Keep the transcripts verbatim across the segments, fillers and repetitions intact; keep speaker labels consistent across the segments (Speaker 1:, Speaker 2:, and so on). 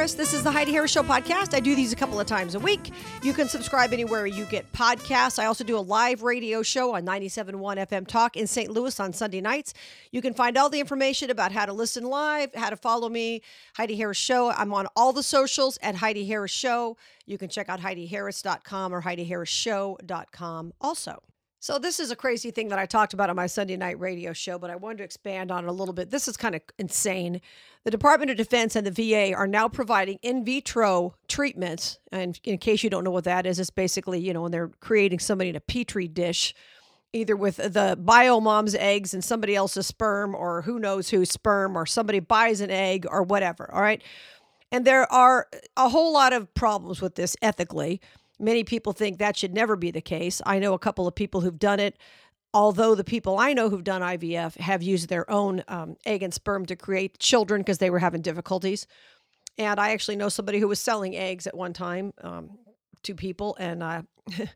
Speaker 1: Harris. This is the Heidi Harris Show podcast. I do these a couple of times a week. You can subscribe anywhere you get podcasts. I also do a live radio show on ninety-seven point one F M Talk in Saint Louis on Sunday nights. You can find all the information about how to listen live, how to follow me, Heidi Harris Show. I'm on all the socials at Heidi Harris Show. You can check out Heidi Harris dot com or Heidi Harris Show dot com also. So this is a crazy thing that I talked about on my Sunday night radio show, but I wanted to expand on it a little bit. This is kind of insane. The Department of Defense and the V A are now providing in vitro treatments. And in case you don't know what that is, it's basically, you know, when they're creating somebody in a petri dish, either with the bio mom's eggs and somebody else's sperm, or who knows whose sperm, or somebody buys an egg or whatever. All right. And there are a whole lot of problems with this ethically. Many people think that should never be the case. I know a couple of people who've done it, although the people I know who've done I V F have used their own um, egg and sperm to create children because they were having difficulties. And I actually know somebody who was selling eggs at one time um, to people. And uh,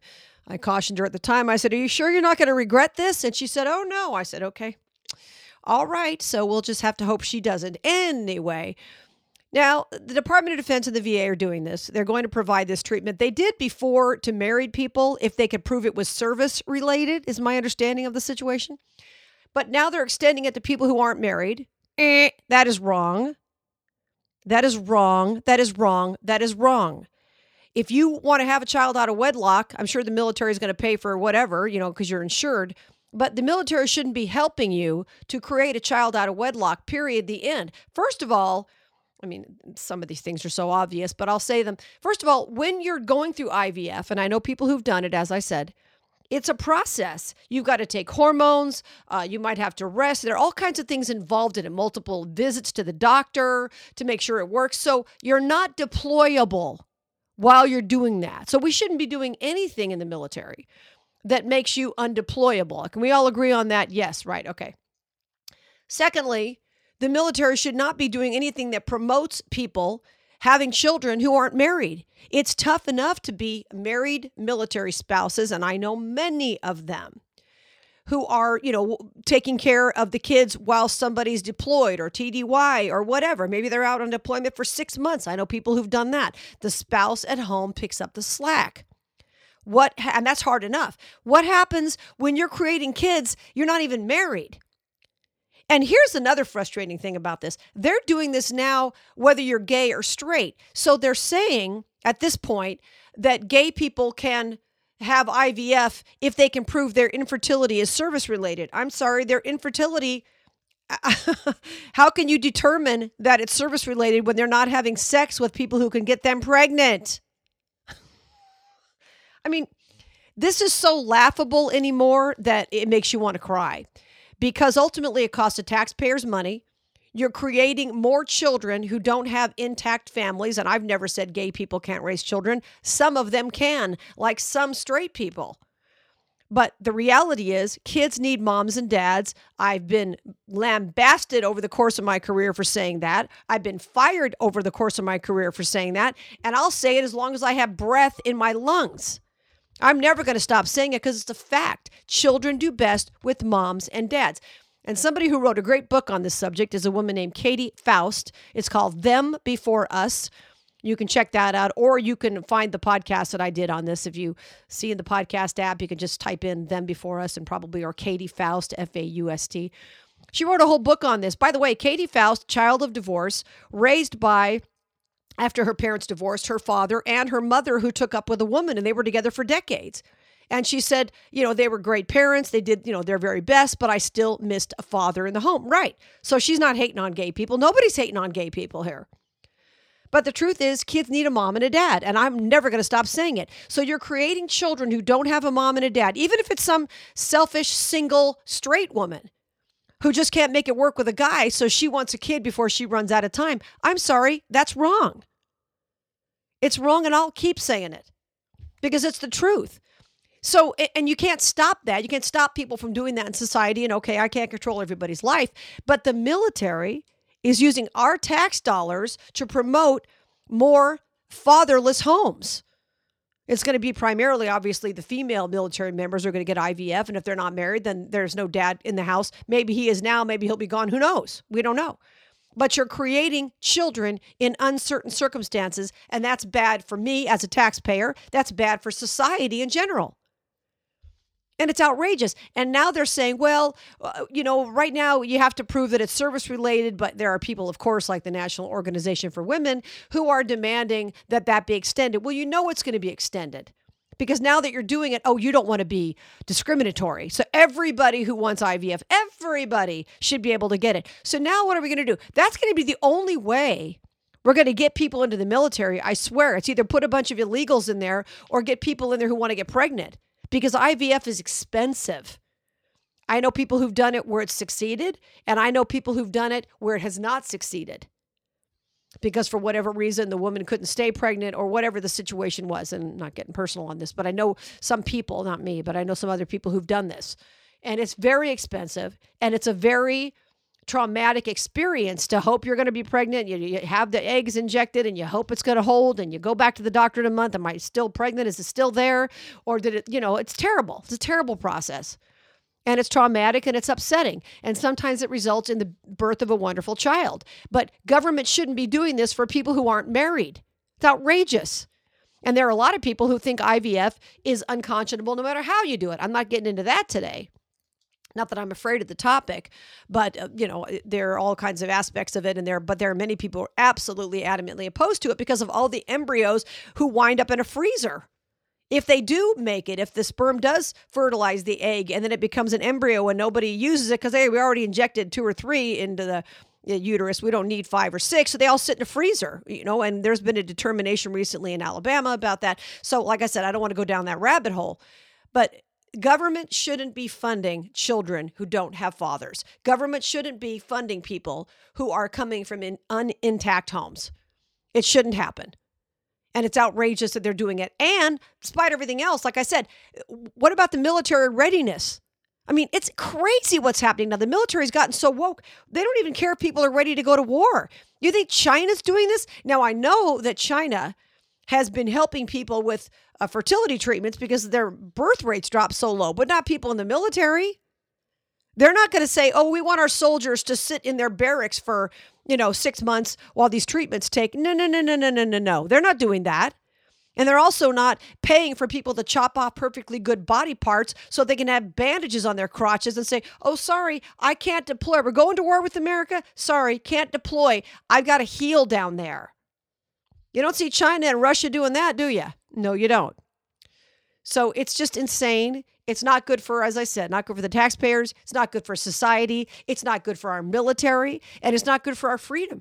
Speaker 1: I cautioned her at the time. I said, "Are you sure you're not going to regret this?" And she said, "Oh, no." I said, "Okay. All right. So we'll just have to hope she doesn't." Anyway. Now, the Department of Defense and the V A are doing this. They're going to provide this treatment. They did before to married people if they could prove it was service related, is my understanding of the situation. But now they're extending it to people who aren't married. Eh, that is wrong. That is wrong. That is wrong. That is wrong. If you want to have a child out of wedlock, I'm sure the military is going to pay for whatever, you know, because you're insured. But the military shouldn't be helping you to create a child out of wedlock, period, the end. First of all, I mean, some of these things are so obvious, but I'll say them. First of all, when you're going through I V F, and I know people who've done it, as I said, it's a process. You've got to take hormones. Uh, you might have to rest. There are all kinds of things involved in it, multiple visits to the doctor to make sure it works. So you're not deployable while you're doing that. So we shouldn't be doing anything in the military that makes you undeployable. Can we all agree on that? Yes, right. Okay. Secondly, the military should not be doing anything that promotes people having children who aren't married. It's tough enough to be married military spouses, and I know many of them who are, you know, taking care of the kids while somebody's deployed or T D Y or whatever. Maybe they're out on deployment for six months. I know people who've done that. The spouse at home picks up the slack. What, and that's hard enough. What happens when you're creating kids, you're not even married? And here's another frustrating thing about this. They're doing this now, whether you're gay or straight. So they're saying at this point that gay people can have I V F if they can prove their infertility is service related. I'm sorry, their infertility, how can you determine that it's service related when they're not having sex with people who can get them pregnant? I mean, this is so laughable anymore that it makes you want to cry. Because ultimately it costs the taxpayers money. You're creating more children who don't have intact families. And I've never said gay people can't raise children. Some of them can, like some straight people. But the reality is kids need moms and dads. I've been lambasted over the course of my career for saying that. I've been fired over the course of my career for saying that. And I'll say it as long as I have breath in my lungs. I'm never going to stop saying it because it's a fact. Children do best with moms and dads. And somebody who wrote a great book on this subject is a woman named Katie Faust. It's called Them Before Us. You can check that out, or you can find the podcast that I did on this. If you see in the podcast app, you can just type in Them Before Us and probably, or Katie Faust, F A U S T. She wrote a whole book on this. By the way, Katie Faust, child of divorce, raised by, after her parents divorced, her father and her mother, who took up with a woman, and they were together for decades. And she said, you know, they were great parents. They did, you know, their very best, but I still missed a father in the home. Right. So she's not hating on gay people. Nobody's hating on gay people here. But the truth is, kids need a mom and a dad, and I'm never going to stop saying it. So you're creating children who don't have a mom and a dad, even if it's some selfish, single, straight woman who just can't make it work with a guy, so she wants a kid before she runs out of time. I'm sorry, that's wrong. It's wrong, and I'll keep saying it because it's the truth. So, and you can't stop that. You can't stop people from doing that in society. And okay, I can't control everybody's life, but the military is using our tax dollars to promote more fatherless homes. It's going to be primarily, obviously, the female military members are going to get I V F. And if they're not married, then there's no dad in the house. Maybe he is now, maybe he'll be gone. Who knows? We don't know. but you're creating children in uncertain circumstances, and that's bad for me as a taxpayer. That's bad for society in general. And it's outrageous. And now they're saying, well, uh, you know, right now you have to prove that it's service related, but there are people, of course, like the National Organization for Women, who are demanding that that be extended. Well, you know it's going to be extended because now that you're doing it, oh, you don't want to be discriminatory. So everybody who wants I V F, everybody should be able to get it. So now what are we going to do? That's going to be the only way we're going to get people into the military. I swear, it's either put a bunch of illegals in there or get people in there who want to get pregnant. Because I V F is expensive. I know people who've done it where it's succeeded, and I know people who've done it where it has not succeeded. Because for whatever reason, the woman couldn't stay pregnant or whatever the situation was. And I'm not getting personal on this, but I know some people, not me, but I know some other people who've done this. And it's very expensive, and it's a very traumatic experience to hope you're going to be pregnant. You, you have the eggs injected and you hope it's going to hold, and you go back to the doctor in a month. Am I still pregnant? Is it still there? Or did it, you know, it's terrible. It's a terrible process, and it's traumatic and it's upsetting. And sometimes it results in the birth of a wonderful child, but government shouldn't be doing this for people who aren't married. It's outrageous. And there are a lot of people who think I V F is unconscionable no matter how you do it. I'm not getting into that today. Not that I'm afraid of the topic, but, uh, you know, there are all kinds of aspects of it in there. But there are many people who are absolutely adamantly opposed to it because of all the embryos who wind up in a freezer. If they do make it, if the sperm does fertilize the egg and then it becomes an embryo and nobody uses it because, hey, we already injected two or three into the uterus. We don't need five or six. So they all sit in a freezer, you know, and there's been a determination recently in Alabama about that. So like I said, I don't want to go down that rabbit hole, but government shouldn't be funding children who don't have fathers. Government shouldn't be funding people who are coming from in, unintact homes. It shouldn't happen. And it's outrageous that they're doing it. And despite everything else, like I said, what about the military readiness? I mean, it's crazy what's happening now. The military's gotten so woke, they don't even care if people are ready to go to war. You think China's doing this? Now, I know that China has been helping people with uh, fertility treatments because their birth rates drop so low, but not people in the military. They're not going to say, oh, we want our soldiers to sit in their barracks for, you know, six months while these treatments take. No, no, no, no, no, no, no, no. They're not doing that. And they're also not paying for people to chop off perfectly good body parts so they can have bandages on their crotches and say, oh, sorry, I can't deploy. We're going to war with America. Sorry, can't deploy. I've got to heal down there. You don't see China and Russia doing that, do you? No, you don't. So it's just insane. It's not good for, as I said, not good for the taxpayers. It's not good for society. It's not good for our military. And it's not good for our freedom.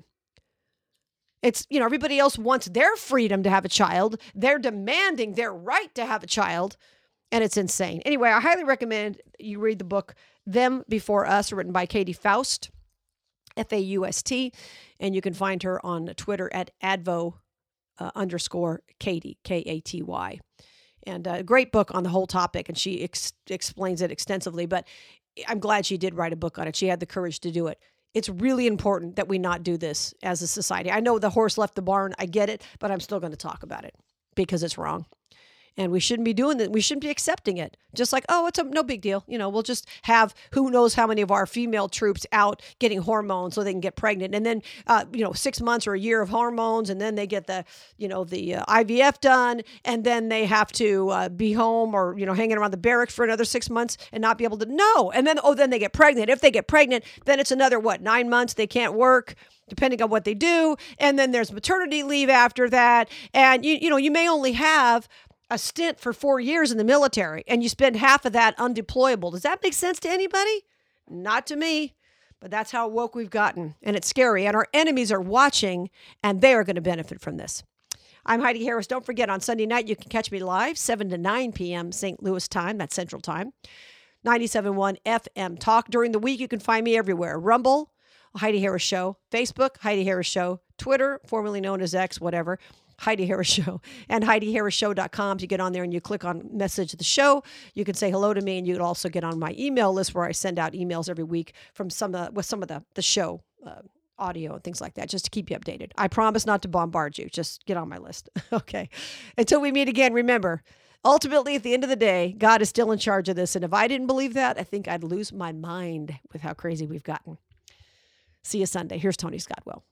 Speaker 1: It's, you know, everybody else wants their freedom to have a child. They're demanding their right to have a child. And it's insane. Anyway, I highly recommend you read the book, Them Before Us, written by Katie Faust, F A U S T. And you can find her on Twitter at advo uh, underscore Katie, K A T Y. And a great book on the whole topic. And she ex- explains it extensively. But I'm glad she did write a book on it. She had the courage to do it. It's really important that we not do this as a society. I know the horse left the barn. I get it, but I'm still going to talk about it because it's wrong. And we shouldn't be doing that. We shouldn't be accepting it. Just like, oh, it's a no big deal. You know, we'll just have who knows how many of our female troops out getting hormones so they can get pregnant. And then, uh, you know, six months or a year of hormones. And then they get the, you know, the uh, I V F done. And then they have to uh, be home or, you know, hanging around the barracks for another six months and not be able to know. And then, oh, then they get pregnant. If they get pregnant, then it's another, what, nine months they can't work, depending on what they do. And then there's maternity leave after that. And, you, you know, you may only have a stint for four years in the military, and you spend half of that undeployable. Does that make sense to anybody? Not to me, but that's how woke we've gotten, and it's scary, and our enemies are watching, and they are going to benefit from this. I'm Heidi Harris. Don't forget, on Sunday night, you can catch me live, seven to nine p.m. Saint Louis time. That's Central Time. ninety-seven point one F M Talk. During the week, you can find me everywhere. Rumble, Heidi Harris Show. Facebook, Heidi Harris Show. Twitter, formerly known as X, whatever. Heidi Harris Show, and Heidi Harris Show dot com. If you get on there and you click on message the show, you can say hello to me, and you can also get on my email list where I send out emails every week from some uh, with some of the the show uh, audio and things like that, just to keep you updated. I promise not to bombard you. Just get on my list. Okay. Until we meet again, remember, ultimately, at the end of the day, God is still in charge of this. And if I didn't believe that, I think I'd lose my mind with how crazy we've gotten. See you Sunday. Here's Tony Scott Will.